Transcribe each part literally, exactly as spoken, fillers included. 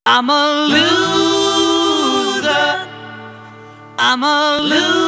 I'm a loser, I'm a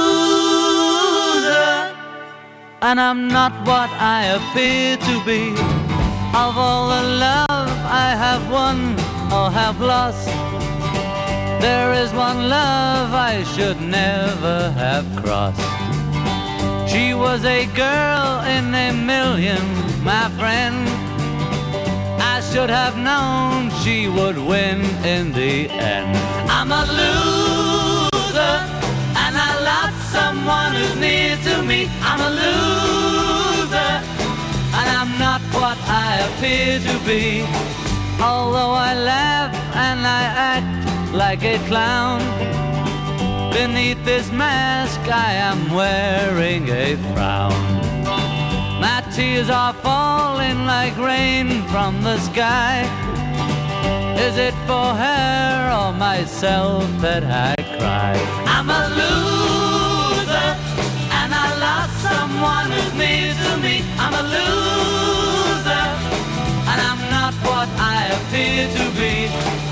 loser, and I'm not what I appear to be. Of all the love I have won or have lost, there is one love I should never have crossed. She was a girl in a million, my friend. I should have known she would win in the end. I'm a loser, and I lost someone who's near to me. I'm a loser, and I'm not what I appear to be. Although I laugh and I act like a clown, beneath this mask I am wearing a frown. My tears are falling like rain from the sky. Is it for her or myself that I cry? I'm a loser, and I lost someone who's near to me. I'm a loser, and I'm not what I appear to be.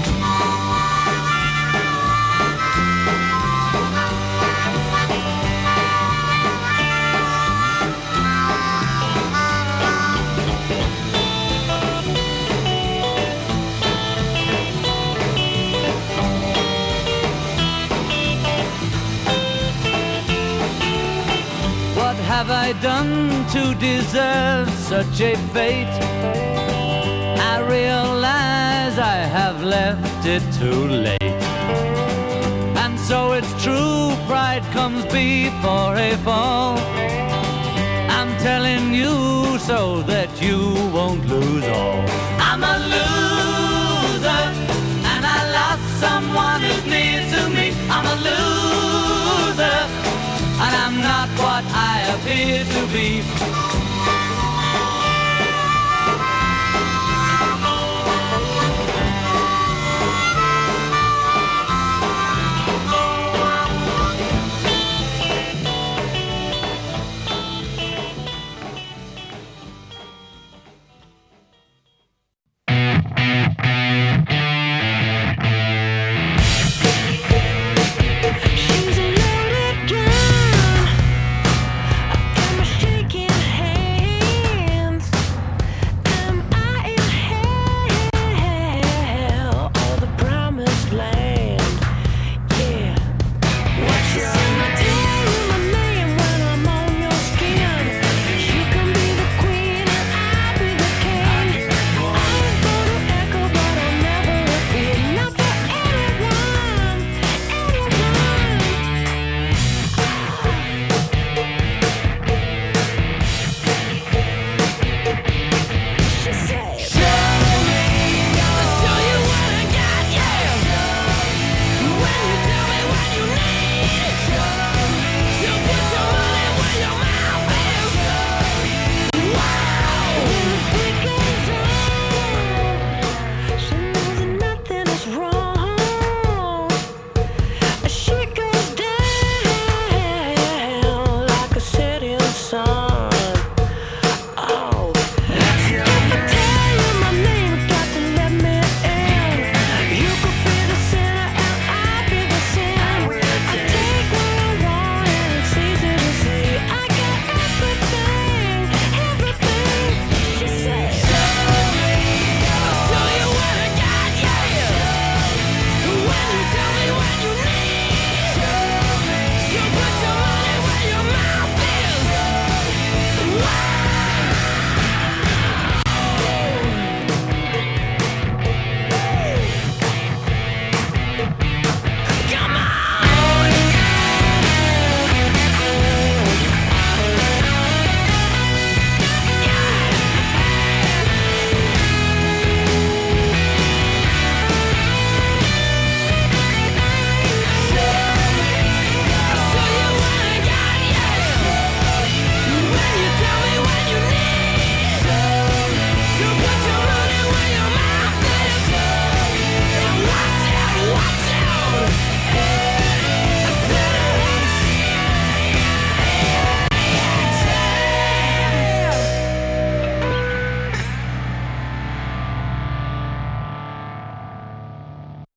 What have I done to deserve such a fate? I realize I have left it too late. And so it's true, pride comes before a fall. I'm telling you so that you won't lose all. I'm a loser, and I lost someone who's near to me. I'm a loser, and I'm not what I appear to be.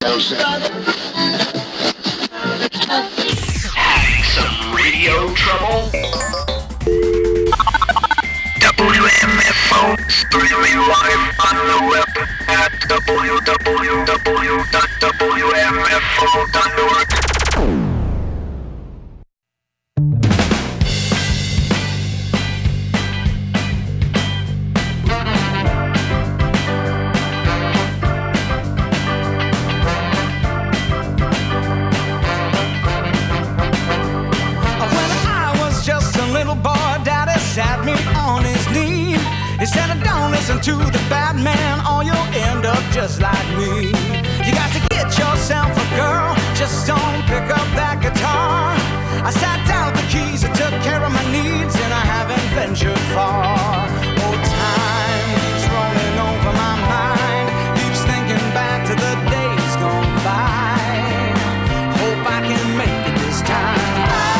Having some radio trouble? W M F O streaming live on the web at w w w dot w m f o dot org. Sat me on his knee. He said, don't listen to the bad man, or you'll end up just like me. You got to get yourself a girl, just don't pick up that guitar. I sat down with the keys and took care of my needs, and I haven't ventured far. Oh, time keeps rolling over my mind, keeps thinking back to the days gone by. Hope I can make it this time.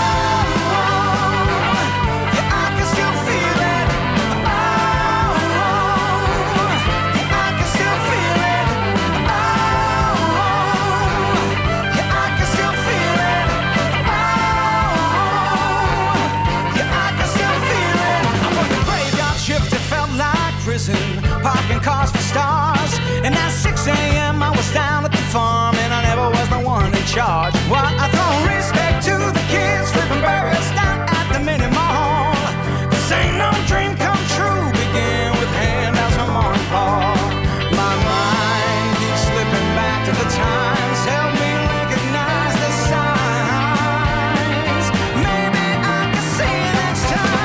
Parking cars for stars. And at six a.m. I was down at the farm, and I never was the one in charge. Well, I throw respect to the kids flipping burgers down at the mini mall. This ain't no dream come true, begin with handouts from Mom and Pa. My mind keeps slipping back to the times, help me recognize the signs. Maybe I can see you next time.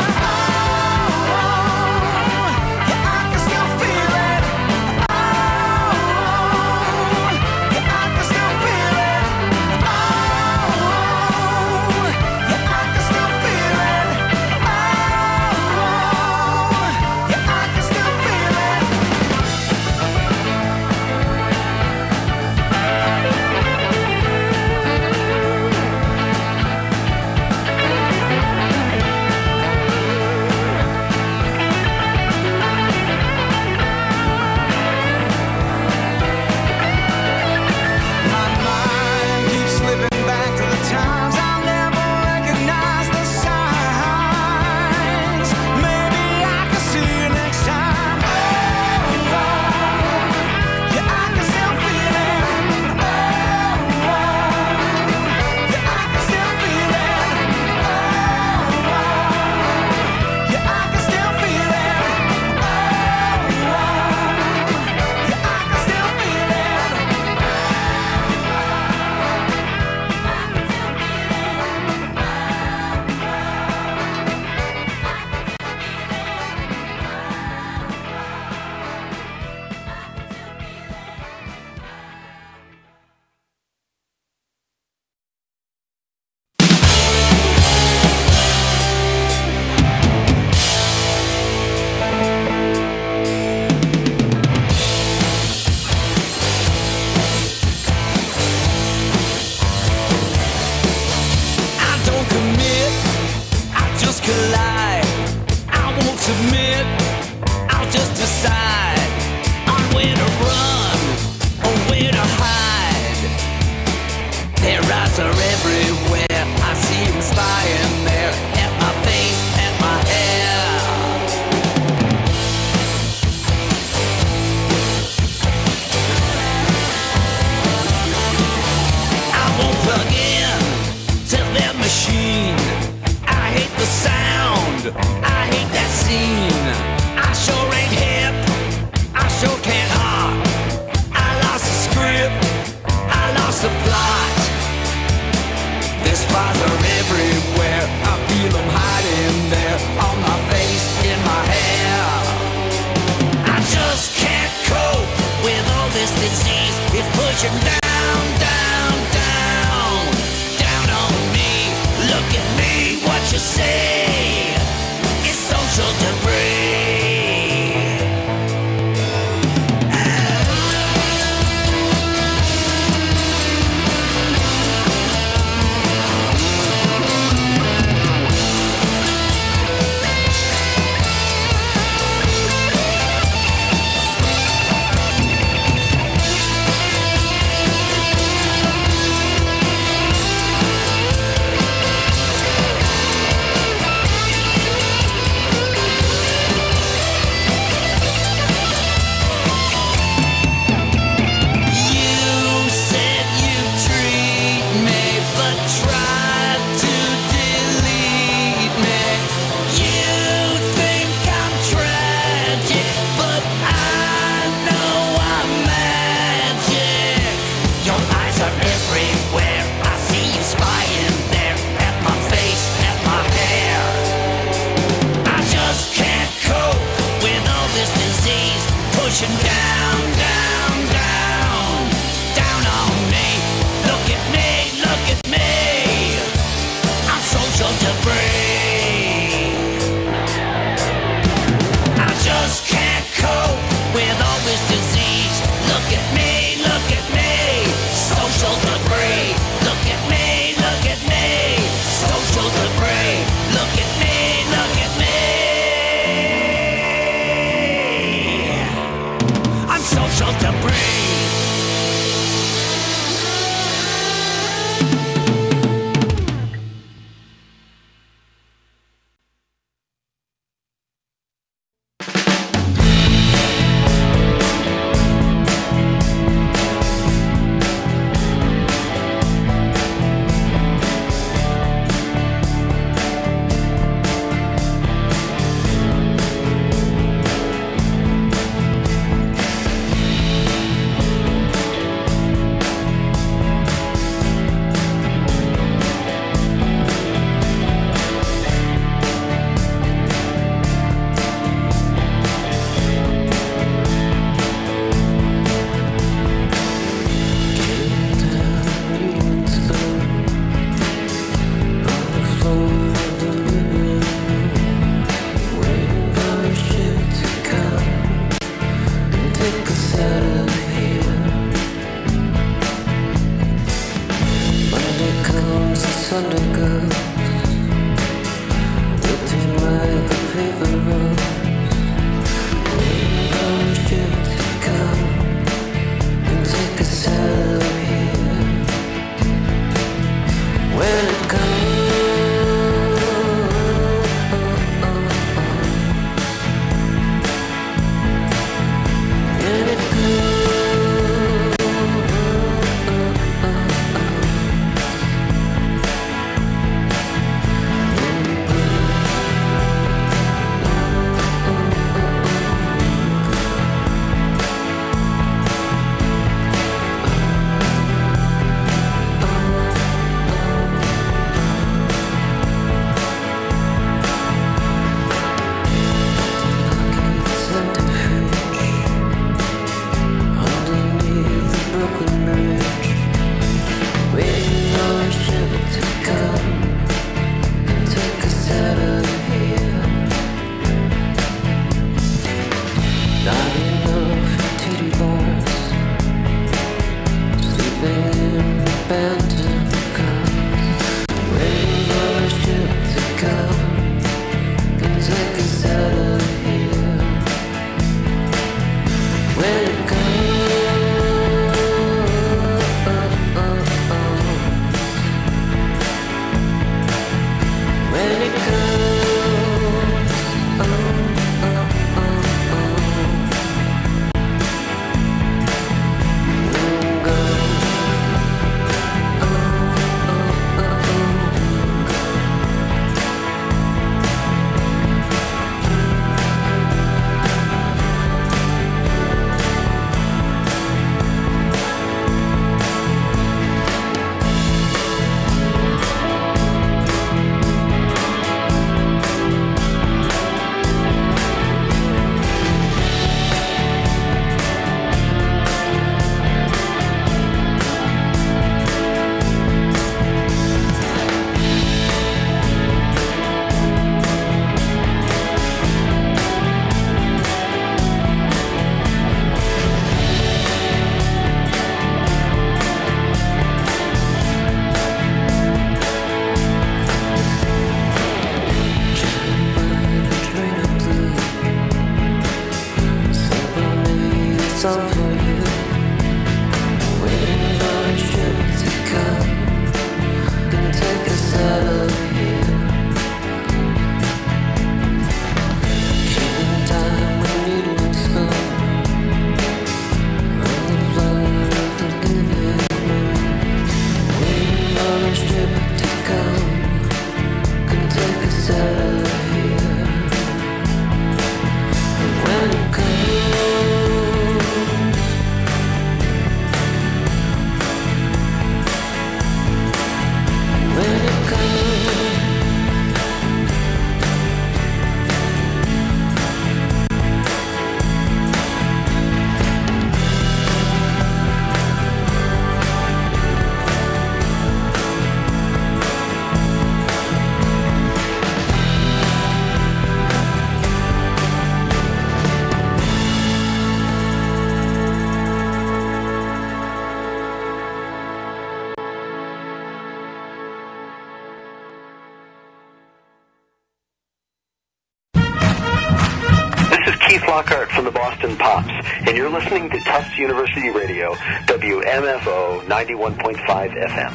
Lockhart from the Boston Pops, and you're listening to Tufts University Radio, W M F O ninety-one point five F M.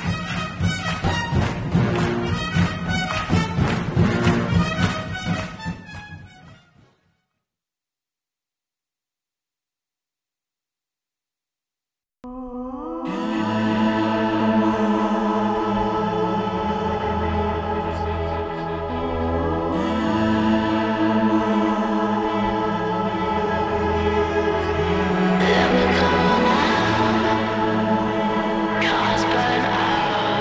Cause burn out.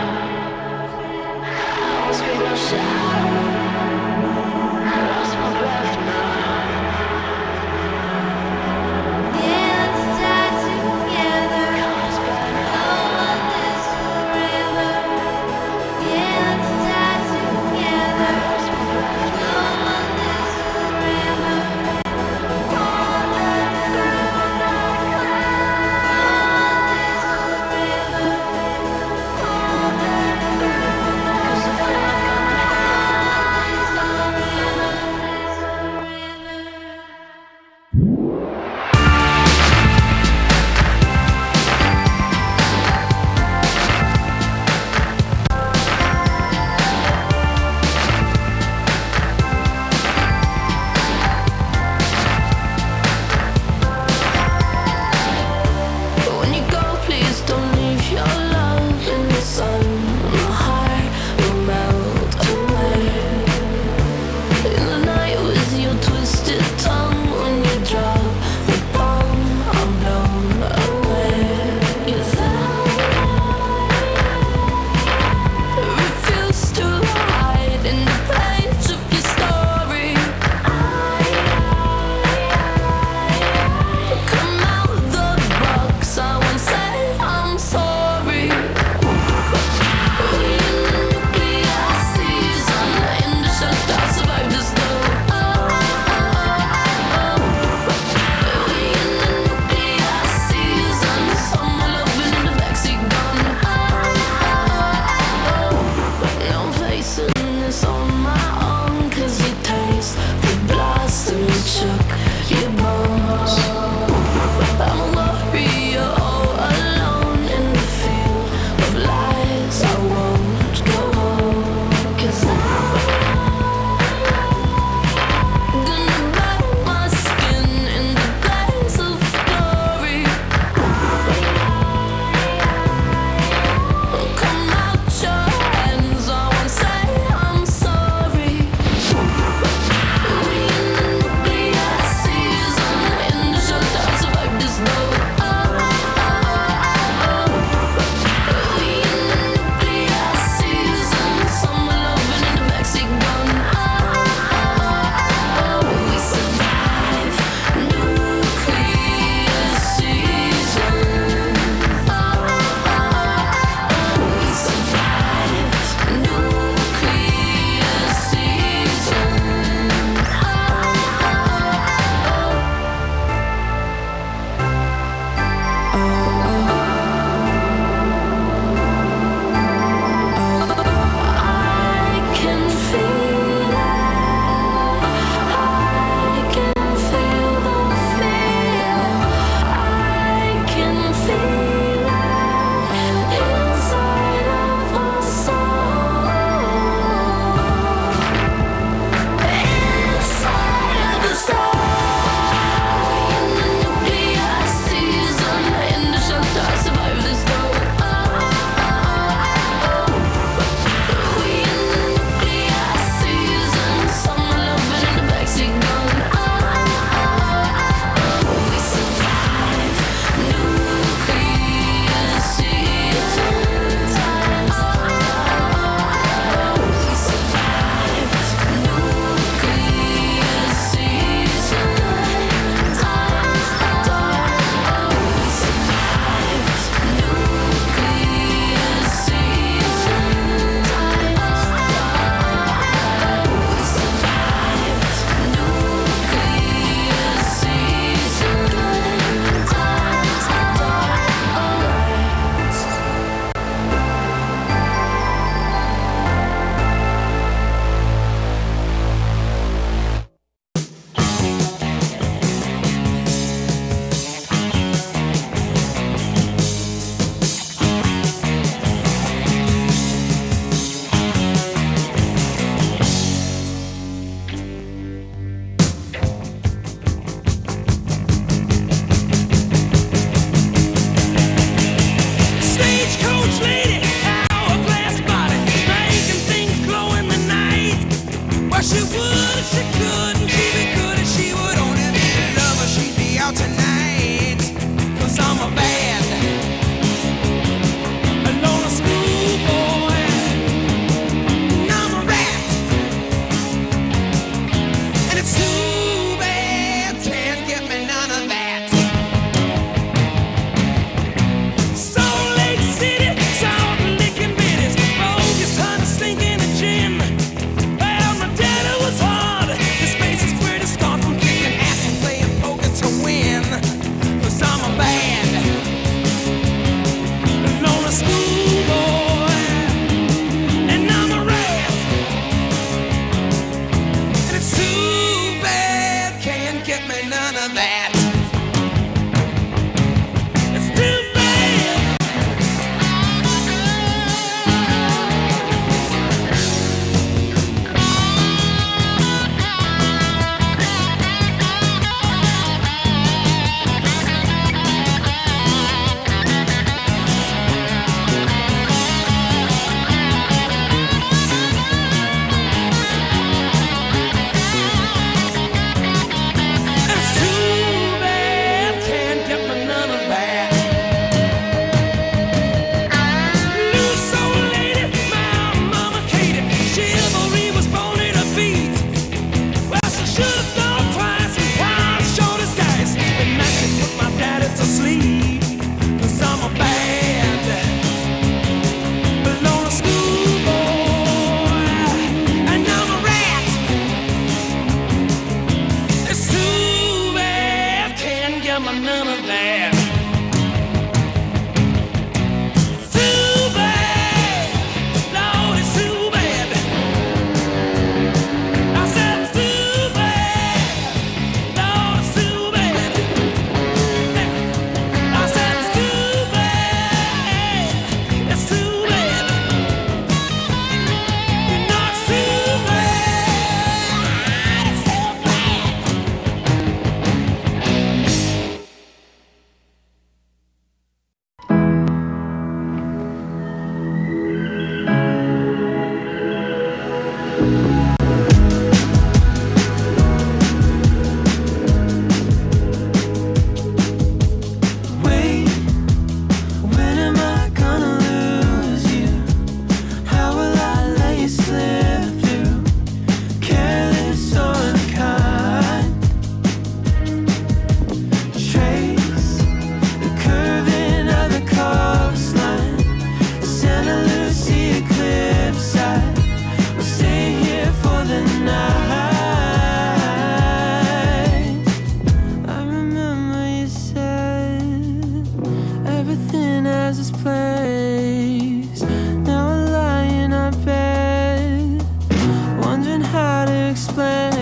this place. Now I lie in our bed, wondering how to explain.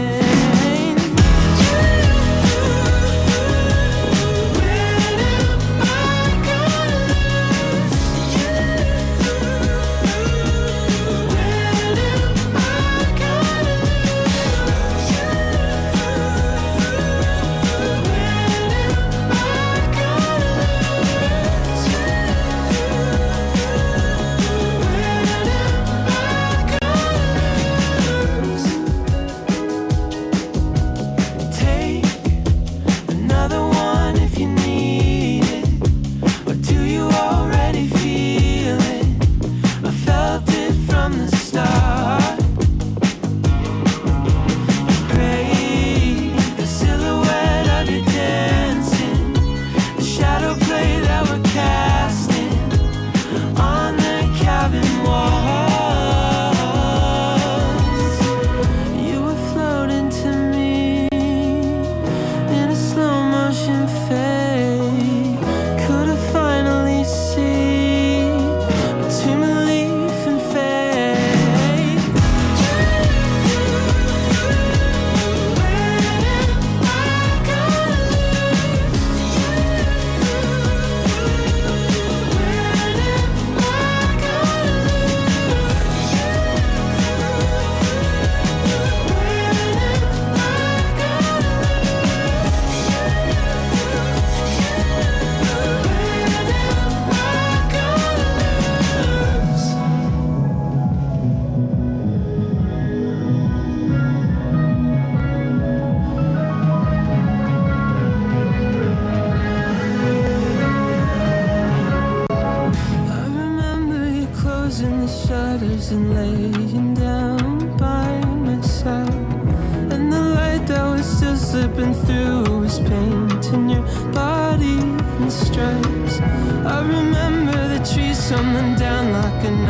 And laying down by my side, and the light that was still slipping through was painting your body in stripes. I remember the trees tumbling down like an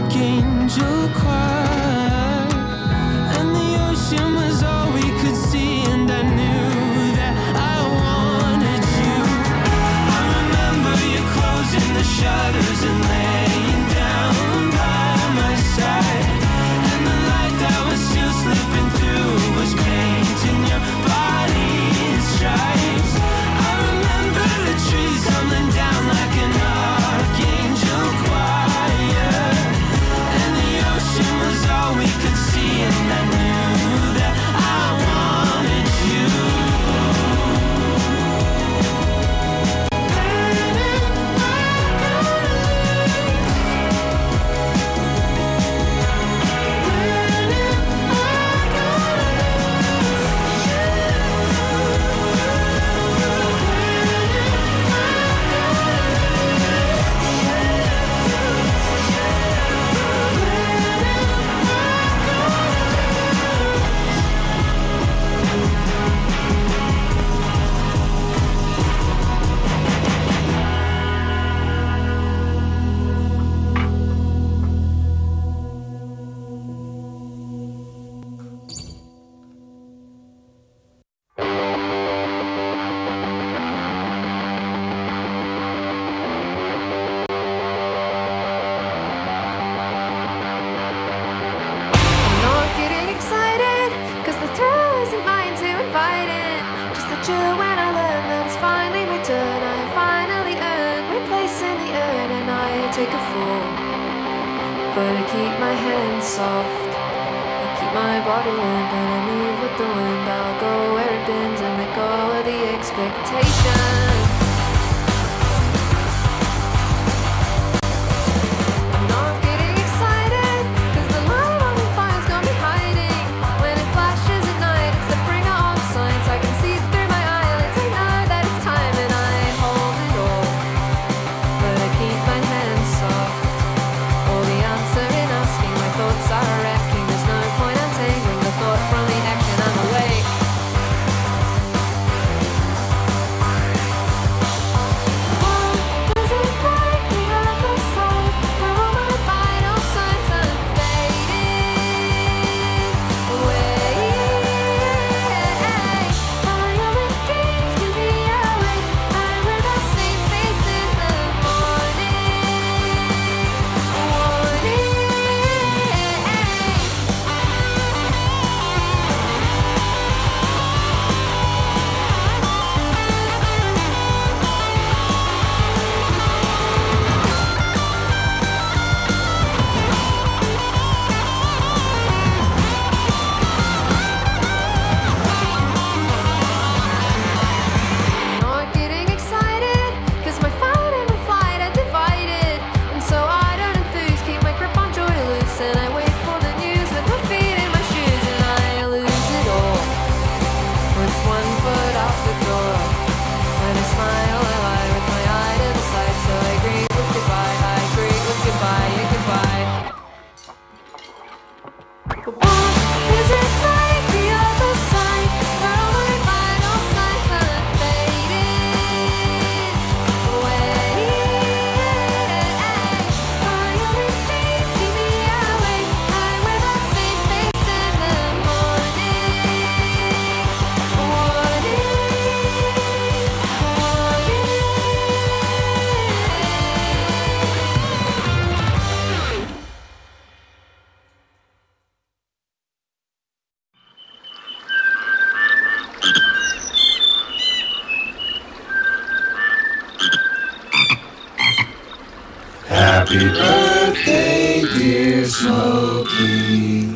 archangel choir, and the ocean was all we could see, and I knew that I wanted you. I remember you closing the shutters and laying down by my side, and the light that was still slipping through was painting your body in stripes. I remember the trees tumbling down like an archangel choir, and the ocean was all we could see, and I knew that I wanted you. Take a fall, but I keep my hands soft, I keep my body limp, and I move with the wind. I'll go where it bends and let go of the expectation. I'm not getting excited, cause the light on the fire's got me hiding. When it flashes at night, it's the bringer of signs. I can see through my eyelids, I know that it's time, and I hold it all, but I keep my hands soft. All the answer in asking, my thoughts are wrecking. There's no point untangling the thought from the action. I'm awake. Happy birthday, dear Smokey.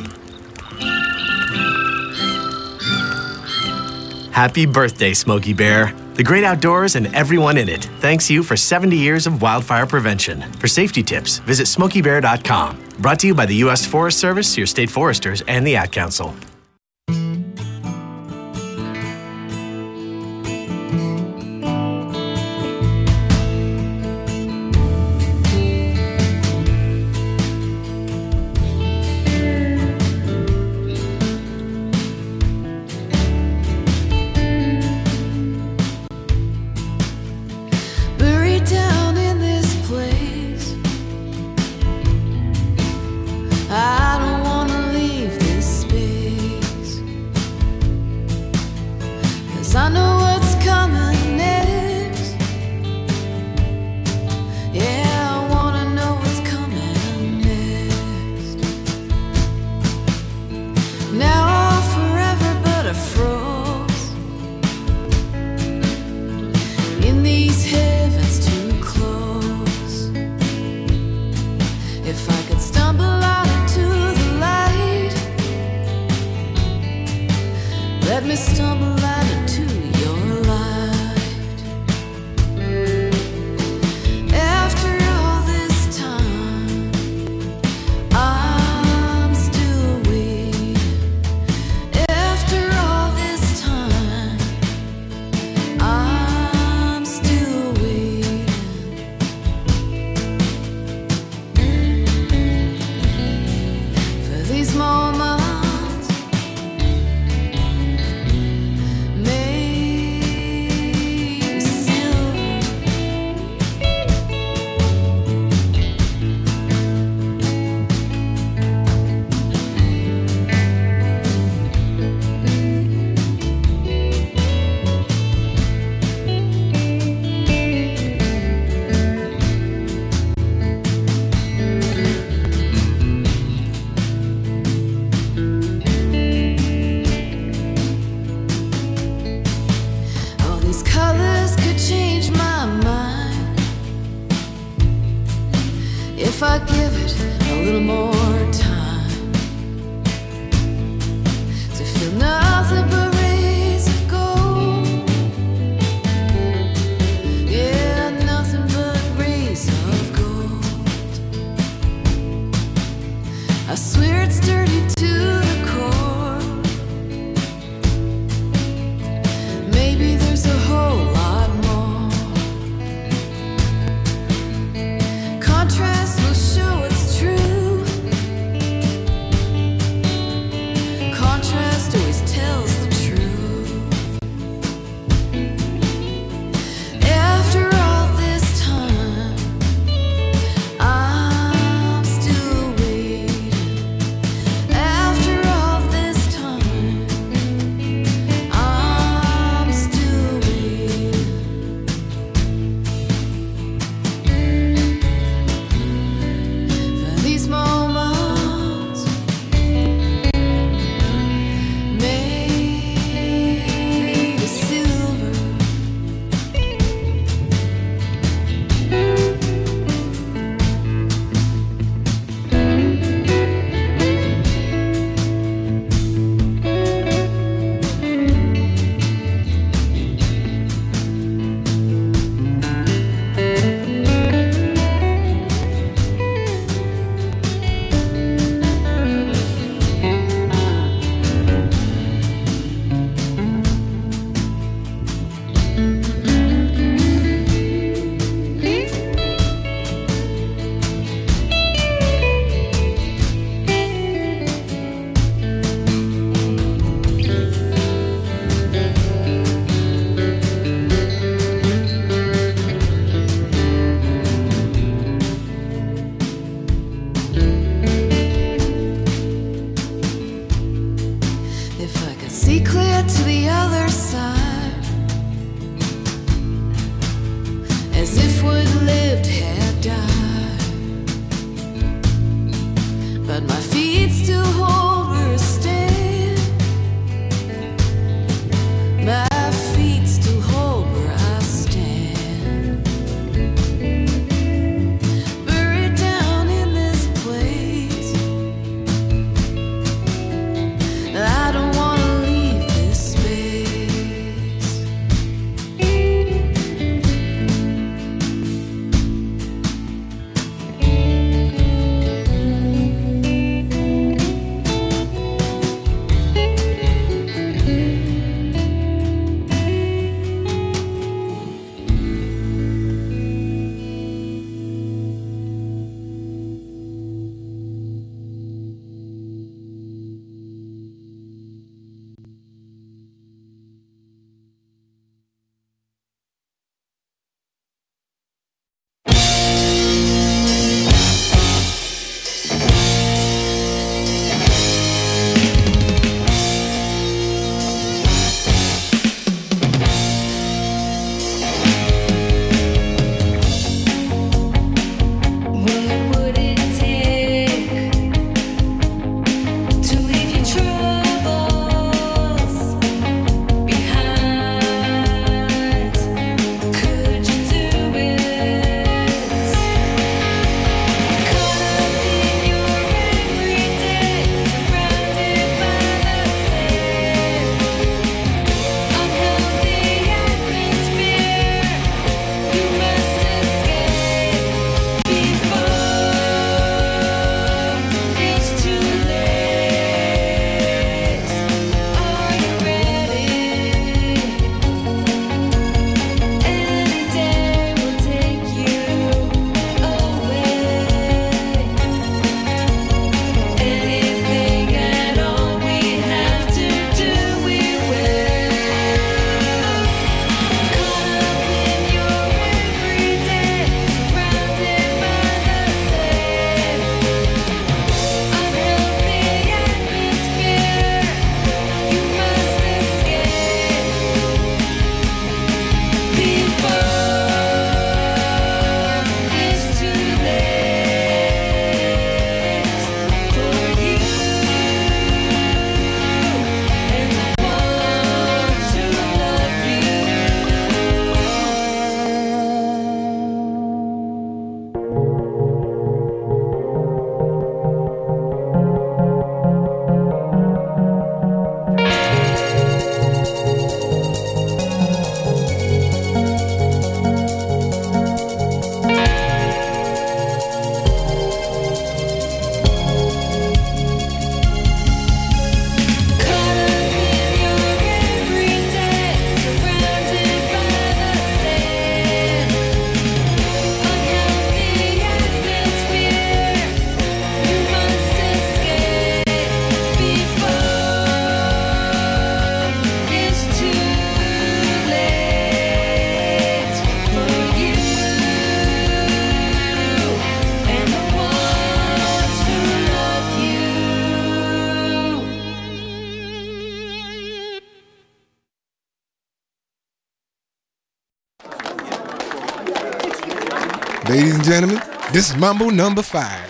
Happy birthday, Smokey Bear. The great outdoors and everyone in it thanks you for seventy years of wildfire prevention. For safety tips, visit smokey bear dot com. Brought to you by the U S Forest Service, your state foresters, and the Ad Council. I don't wanna leave this space, 'cause I know what's coming next. Yeah, I wanna know what's coming next. Now I'm forever but I froze in these heavens too close. If I could stumble out into the light, let me stumble out into your light. After all this time, I'm still waiting. After all this time, I'm still waiting. For these moments colors could change my mind if I give it a little more time to feel nothing but rays of gold. Yeah, nothing but rays of gold. I swear it's dirty to the core. Maybe there's a whole lot more. Contrast will show it's true. Contrast always tells the truth. After all this time, I'm still waiting. Ladies and gentlemen, this is Mambo number five.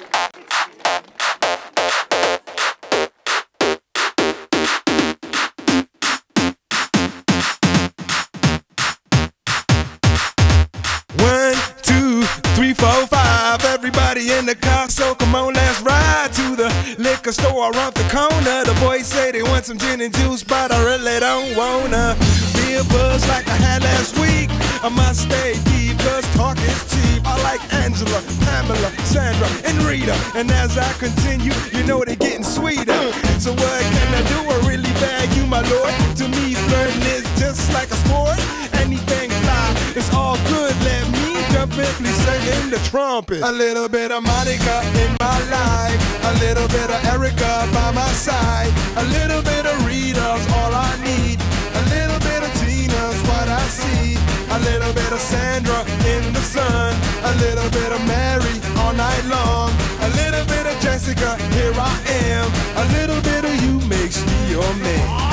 One, two, three, four, five. Everybody in the car, so come on, let's ride to the liquor store around the corner. The boys say they want some gin and juice, but I really don't wanna be a buzz like I had last week. I must stay deep, cause talk is cheap. I like Angela, Pamela, Sandra, and Rita. And as I continue, you know they're getting sweeter. So what can I do? I really bag you, my lord. To me, flirting is just like a sport. Anything fly, it's all good. Let me jump in, please sing in the trumpet. A little bit of Monica in my life, a little bit of Erica by my side, a little bit of Rita's all I need, a little bit of Tina's what I see, a little bit of Sandra in the sun, a little bit of Mary all night long, a little bit of Jessica, here I am, a little bit of you makes me your man.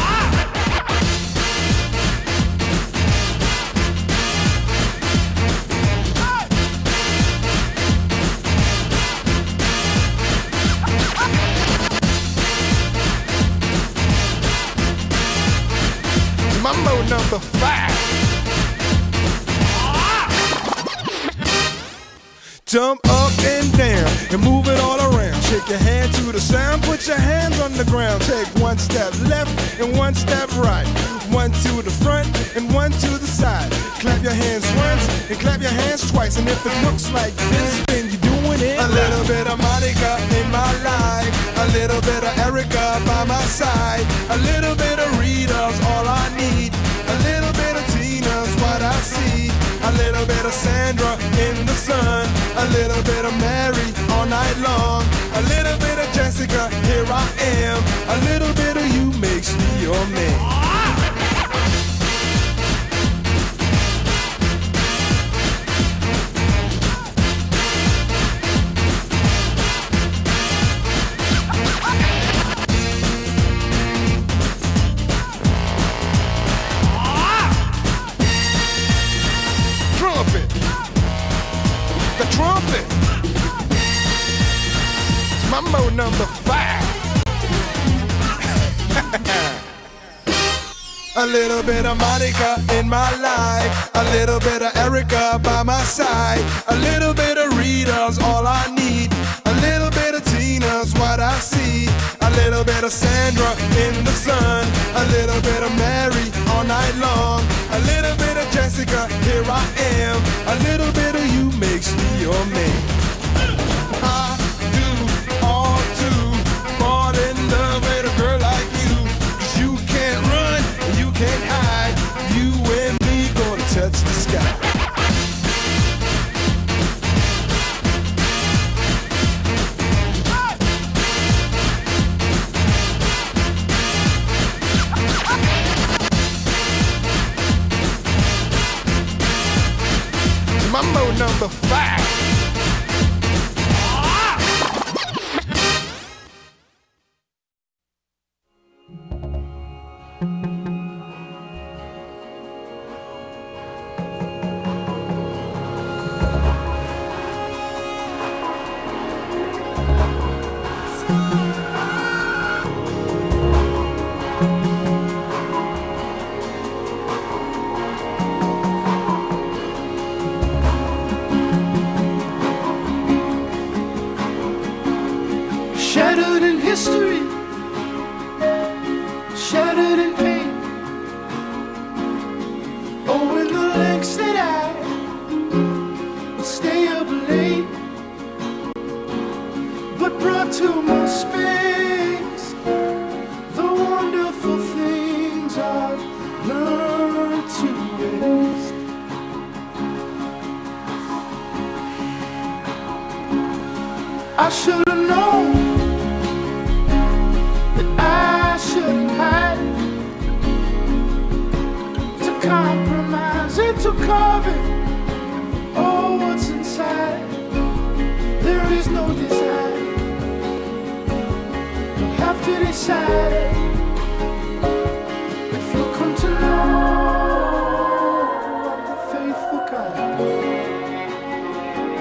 Mambo number five. Jump up and down and move it all around. Shake your hand to the sound, put your hands on the ground. Take one step left and one step right. One to the front and one to the side. Clap your hands once and clap your hands twice. And if it looks like this, then you're doing it. A little bit of Monica in my life, a little bit of Erica by my side, a little bit of Rita's all I need, a little bit of Tina's what I see, a little bit of Sandra in the sun, a little bit of Mary all night long, a little bit of Jessica, here I am, a little bit of you makes me your man. Trumpet. Mambo number five. A little bit of Monica in my life, a little bit of Erica by my side, a little bit of Rita's all I need, a little bit of Tina's what I see, a little bit of Sandra in the sun, a little bit of Mary all night long, a little bit of Jessica, here I am, a little bit of you makes me your man. I do all to fall in love with a girl like you, 'cause you can't run and you can't hide, you and me gonna touch the sky. Mambo number five. Shattered in history, shattered in pain. Oh, in the lengths that I would stay up late, but brought to my space the wonderful things I've learned to waste. I should have known I shouldn't hide, to compromise and to carve it. Oh, what's inside? There is no desire. You'll have to decide if you come to know the faithful God.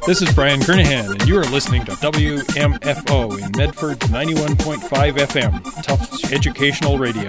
This is Brian Kernahan, and you are listening to W M F O in Medford's ninety-one point five F M, Tufts Educational Radio.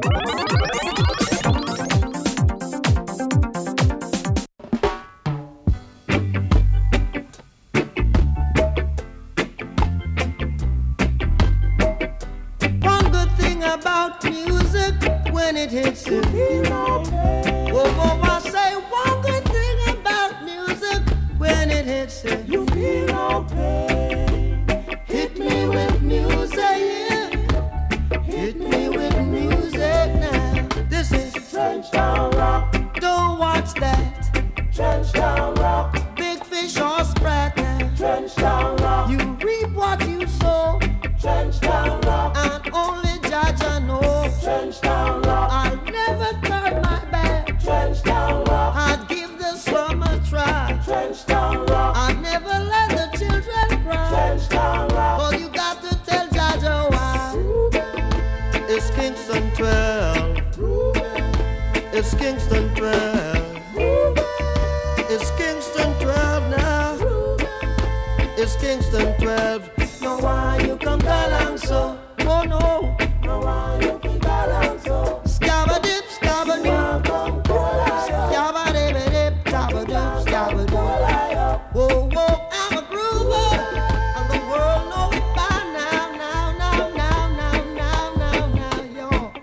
One good thing about music, when it hits you, oh, oh, I say one good thing about music, when it hits you, you feel okay. Hit me with music, hit me with music now. This is Trenchtown Rock. Don't watch that. Trenchtown Rock. Big fish or sprat now. Trenchtown Rock. You reap what you sow. Trenchtown Rock. And only Jaja know. Trenchtown Rock. I'll never turn my back. Trenchtown Rock. I'd give the slum a try. Trenchtown Rock. I'd never let the children cry. Trenchtown Rock. All you got to tell Jaja why. It's Kingston twelve. It's Kingston twelve. It's Kingston twelve now. It's Kingston twelve. No, why you come down so? Oh no. No, why you come down so? Scabba dip, scabba dip. Scabba dip, dip, scabba dip, scabba dip. Whoa, whoa, I'm a groover. And the world know it by now, now, now, now, now, now, now,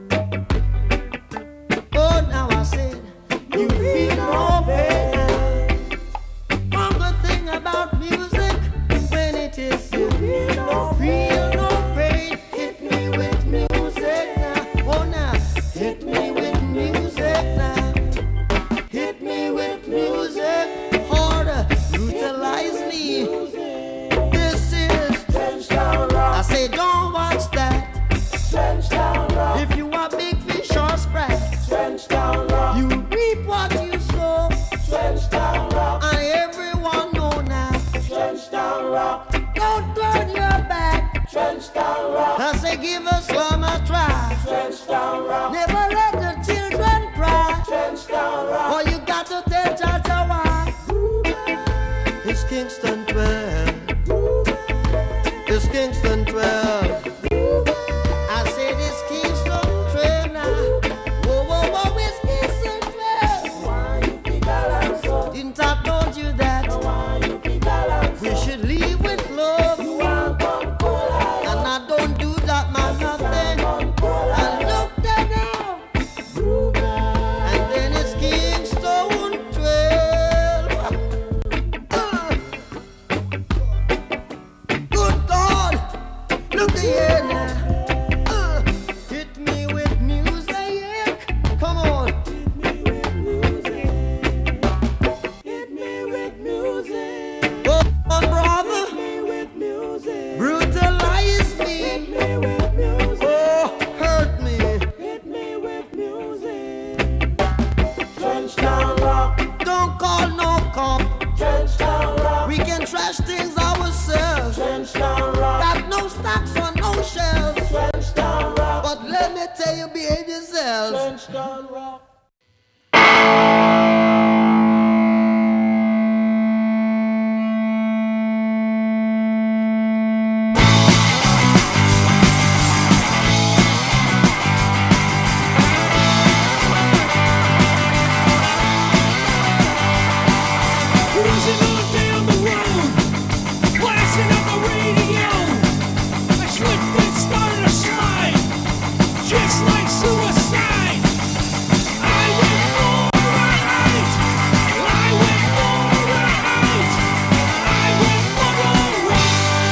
now, yo. Oh, now I said, you feel no pain now. One good thing about music, when it is you feel no, feel no pain. Hit me with music now. Oh, now, hit me with music now. Hit me with music harder. Utilize me. This is Trenchtown Rock. I say, don't watch that. Trenchtown Rock. If you are big fish or sprat, Trenchtown Rock. You reap what you sow. Trenchtown Rock. And everyone know now. Trenchtown Rock. Don't turn your back. Trenchtown Rock. I say, give us one a try. Trenchtown Rock. Never let the children cry. Trenchtown Rock. All you got to tell Jaja why. It's Kingston twelve. It's Kingston twelve. I said it's Kingston twelve now. Whoa, whoa, whoa, it's Kingston twelve. Why you think I so? Didn't I told you that? Why you think I so? We should leave with love. And I don't do that, man, nothing. I look there now. And then it's Kingston twelve. Uh. Good God, look here now. Uh. Hit me with music. Come on. Hit me with music. Hit me with music. Oh, brother. Hit me with music. Brutalize me. Hit me with music. Oh, hurt me. Hit me with music. Trenchtown Rock. Don't call no cop. Trenchtown Rock. We can trash things ourselves. Trenchtown Rock. Got no stocks on no shelves. Trenchtown Rock. But let me tell you, behave yourselves. Trenchtown Rock. Cruising on down the road, blasting up the radio. My slip foot started to slide, just like suicide. I went for a ride. I went for a ride. I went for a ride.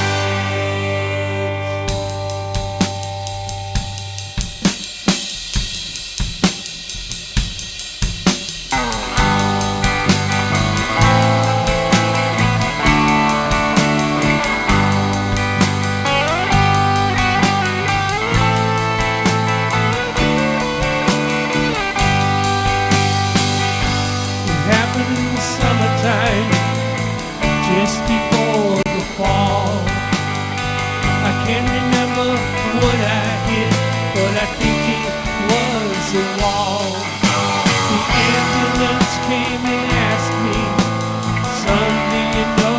It happened in the summertime, just before the fall. I can't remember what I hit, but I think it was a wall. The ambulance came and asked me, son, do you know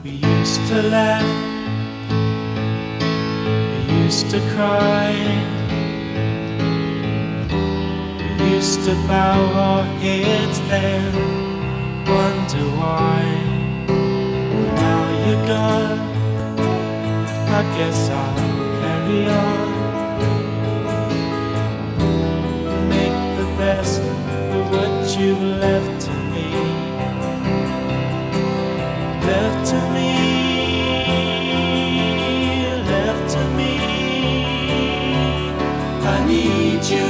We used to laugh, we used to cry, we used to bow our heads then wonder why. Now you're gone, I guess I'll carry on, make the best of what you've left to me, left to me, left to me. I need you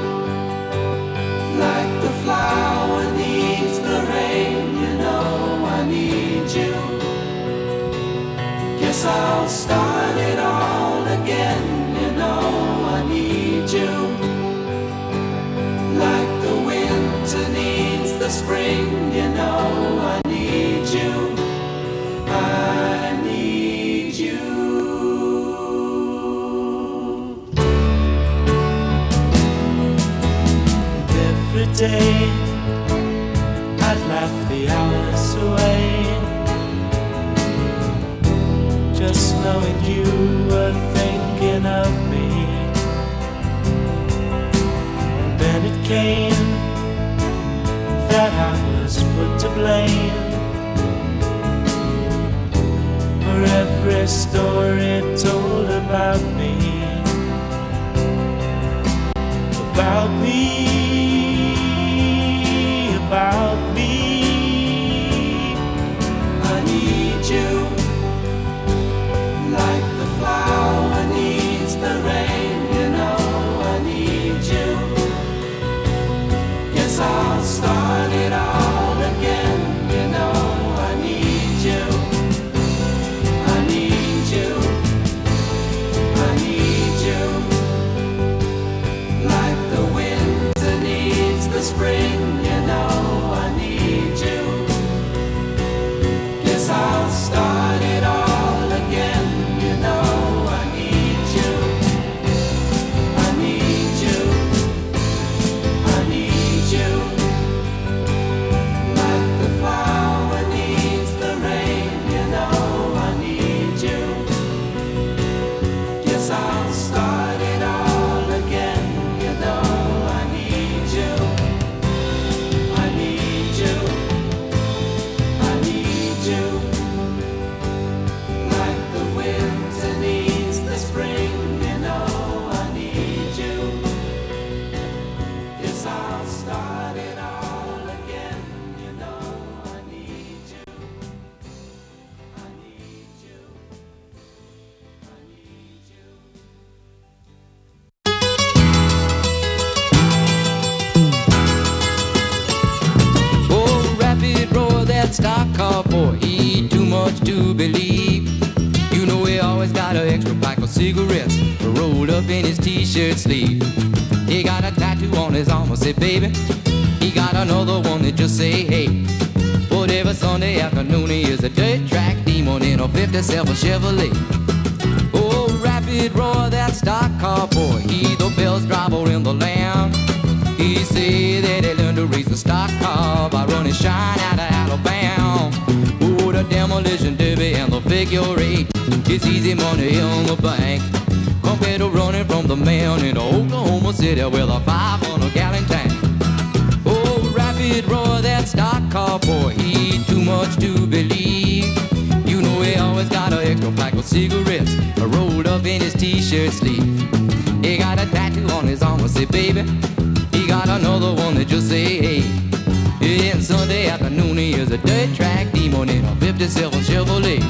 like the flower needs the rain, you know I need you. Guess I'll start it all again, you know I need you. Like the winter needs the spring, you know I need you. I need you. And every day I'd laugh the hours away, just knowing you were thinking of me. And then it came that I was put to blame for every story told about me, about me, about me. I need you like the flower needs the rain, you know I need you. Yes, I'll start it all again, you know I need you. I need you, I need you. Like the winter needs the spring, you know I need you. Yes, I'll start it all again, you know I need you. I need you, I need you. Like the flower needs the rain, you know I need you. Yes, I'll start it all again, you know I need you. I need you, I need you. Like the winter needs the spring, you know I need you. Yes, I'll start it all again, you know I need you. I need you, I need you. Oh, rapid roar, that stock car boy, he ain't too much to believe. You know he always got an extra pack of cigarettes rolled up in his t-shirt sleeve. He got a tattoo on his arm, I say, baby. He got another one that just say, hey. But every Sunday afternoon he is a dirt track demon in a fifty-seven Chevrolet. Oh, rapid roar, that stock car boy, he the best driver in the land. He say that he learned to race a stock car by running shine out of Alabama. Oh, the demolition derby and the figure eight, it's easy money in the bank compared to running from the man in Oklahoma City with a five hundred gallon tank. Oh, rapid roar, that stock car boy, he ain't too much to believe. You know he always got an extra pack of cigarettes rolled up in his t-shirt sleeve. He got a tattoo on his arm, I say, baby. He got another one that just say, hey. And Sunday afternoon he is a dirt track demon in a fifty-seven Chevrolet.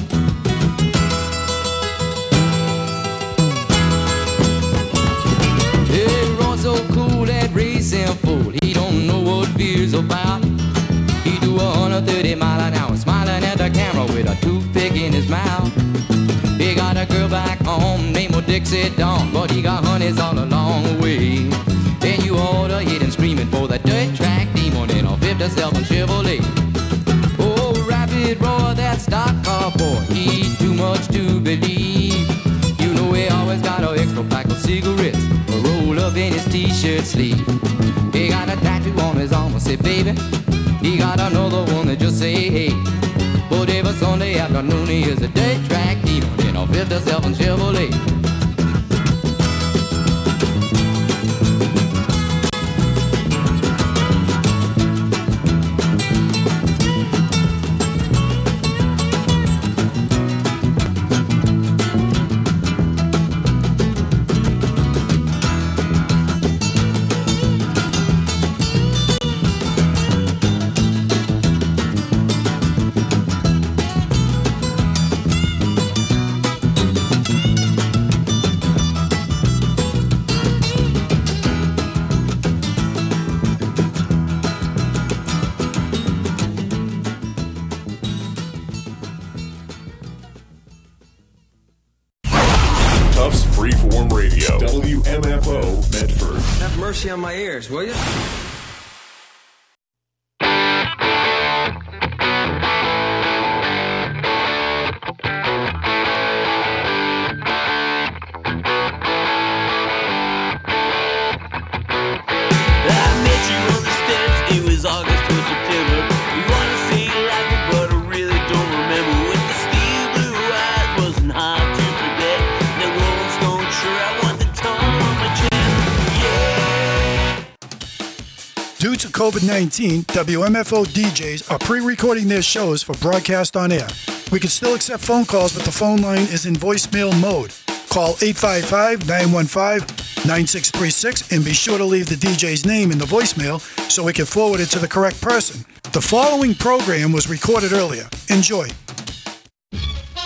He runs so cool, that racing fool, he don't know what fear's about. He do a hundred thirty mile an hour, smiling at the camera with a toothpick in his mouth. He got a girl back home named Dixie Dawn, but he got honeys all along the way. Then you oughta hit him screaming for the dirt track demon in a fifty-seven Chevrolet. Oh, rapid roar, that stock car boy, he ain't too much to believe. You know he always got an extra pack of cigarettes rolled up in his t-shirt sleeve. He got a tattoo on his arm, I say, baby. He got another one that just say, hey. But every Sunday after I known he is a dirt track demon in a fifty-seven Chevrolet. Freeform Radio, W M F O, Medford. Have mercy on my ears, will you? Due to COVID nineteen, W M F O D Js are pre-recording their shows for broadcast on air. We can still accept phone calls, but the phone line is in voicemail mode. Call eight five five, nine one five, nine six three six and be sure to leave the D J's name in the voicemail so we can forward it to the correct person. The following program was recorded earlier. Enjoy.